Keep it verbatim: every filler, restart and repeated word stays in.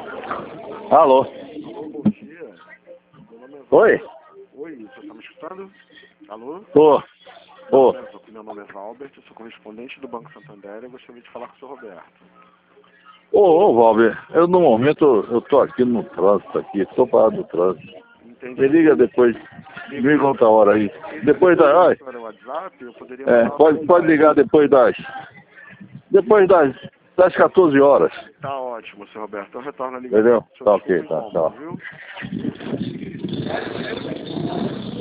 Alô? Alô, bom dia. Meu nome é Oi? Oi, você está me escutando? Alô? Tô. Ô, Meu nome é- meu nome é Valbert, eu sou correspondente do Banco Santander e eu gostaria de falar com o senhor Roberto. ô, ô, Valber, eu no momento eu tô aqui no trânsito aqui, tô parado no trânsito. Entendi. Me liga depois, me liga outra hora aí. Depois da. Ai, Para o WhatsApp, eu poderia é, mandar uma pode, pode mensagem. ligar depois das. Depois das, das quatorze horas. Tá ótimo, senhor Roberto. Eu retorno a ligação. Entendeu? Senhor, Tá desculpa ok, o tá, incômodo, tá. viu?